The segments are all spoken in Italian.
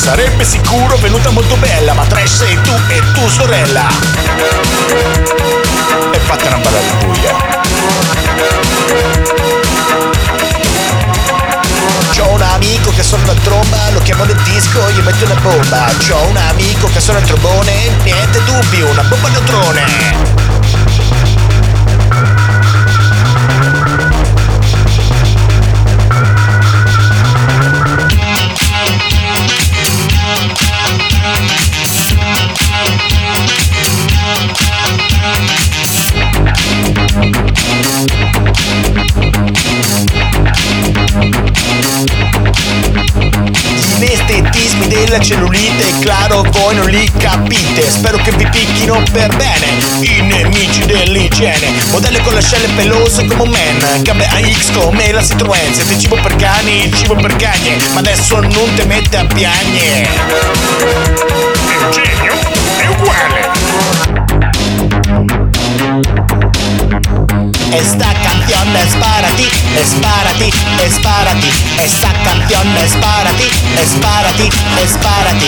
sarebbe sicuro venuta molto bella, ma trash sei tu e tu sorella. E fatta una bella buia. C'ho un amico che suona la tromba, lo chiamo nel disco, gli metto una bomba. C'ho un amico che suona il trombone, niente dubbi, una bomba a neutrone. Gli estetismi della cellulite, è chiaro voi non li capite. Spero che vi picchino per bene i nemici dell'igiene. Modelle con le ascelle pelose come un man, gambe a X come la Citroën. Siete cibo per cani, il cibo per cagne, ma adesso non te mette a piagne. Eugenio è uguale. Esta canción es para ti, es para ti, es para ti. Esta canción es para ti, es para ti, es para ti.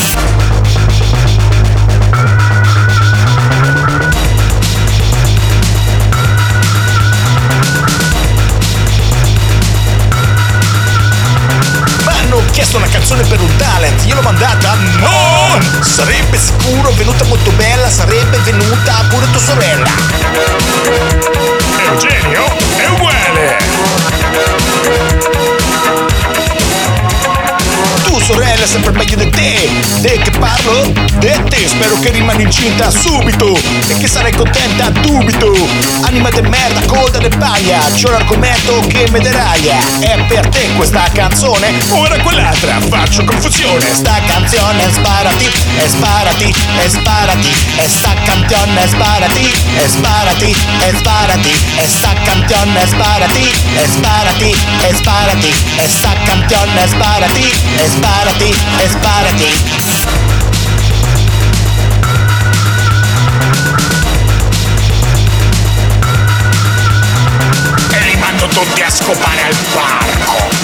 M'hanno chiesto una canzone per un talent, io l'ho mandata, no! Sarebbe sicuro venuta molto bella, sarebbe venuta pure tua sorella. Eugenio è uguale. Tu sorella sempre meglio di te. De che parlo? De te. Spero che rimani incinta subito e che sarai contenta dubito. Anima de merda, coda de paglia. C'ho l'argomento che me deraia. È per te questa canzone o era quell'altra? Faccio confusione. Sta canzone es para ti, es para ti, es para ti. Esta canzone es para ti, es para ti, es para ti. Esta canzone es para ti, es para ti, es para ti. Esta canzone es para ti, es para ti, es para ti. E li mando tutti a scopare al parco.